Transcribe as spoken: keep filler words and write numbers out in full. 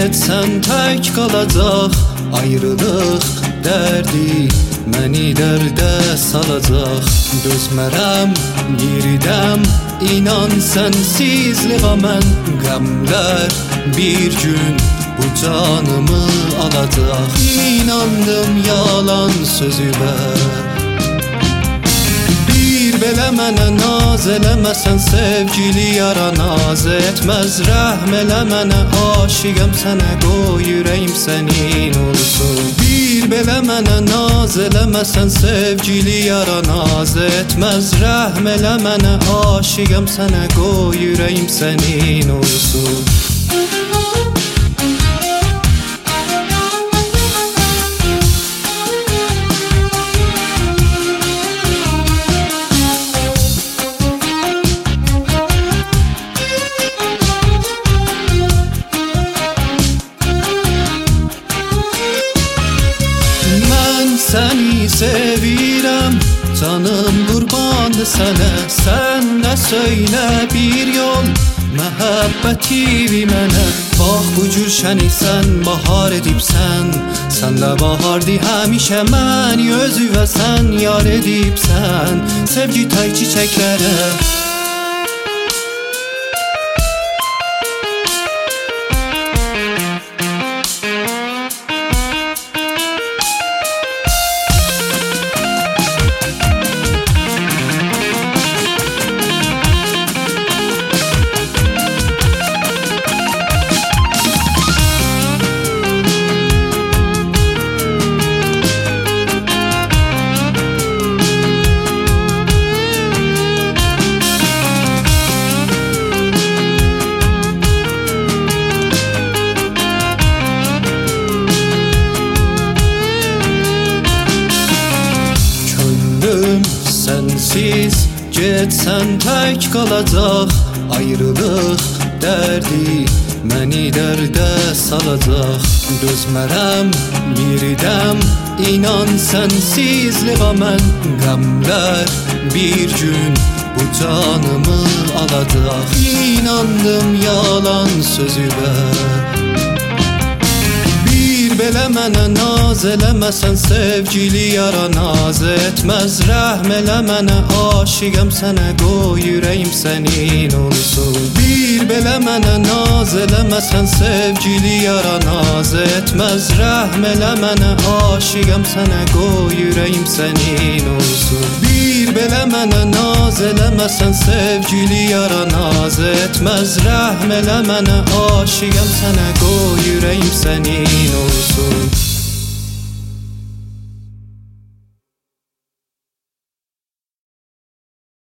Getsən tək qalacaq ayrılıq dərdi məni dərdə salacaq. Dözmərəm, giridəm, inan sənsizliğa mən. Qəmlər bir gün bu canımı alacaq. İnandım yalan sözüvə. Bir belə mənə naz eləməsən, sevgili yara naz etməz. Rəhm elə mənə, aşiqəm sənə, qoy ürəyim sənin olsun. Bir belə mənə naz eləməsən, sevgili yara naz etməz. Rəhm elə mənə, aşiqəm sənə, qoy ürəyim sənin olsun. Səni sevirəm, canım qurbandır sənə. Sən də söylə bir yol məhəbbəti mənə. Bax bu cür şəniksən, bahar edibsən. Sən də bahardı həmişə məni özüvə sən yar edibsən. Sevgi tək çiçəklərə sənsiz getsən tək qalacaq ayrılıq dərdi məni dərdə salacaq. Dözmərəm, giridəm, inan sənsizliğa mən. Qəmlər bir gün bu canımı alacaq. İnandım yalan sözüvə. Belə mənə naz eləməsən, sevgili yara naz etməz. Rəhm elə mənə, aşiqəm sənə, qoy ürəyim sənin olsun. Bir belə mənə naz eləməsən, sevgili yara naz etməz. Rəhm elə mənə, aşiqəm sənə, qoy ürəyim sənin olsun. Bir belə mənə naz eləməsən, sevgili yara naz etməz. Rəhm elə mənə, aşiqəm sənə, qoy ürəyim sənin olsun.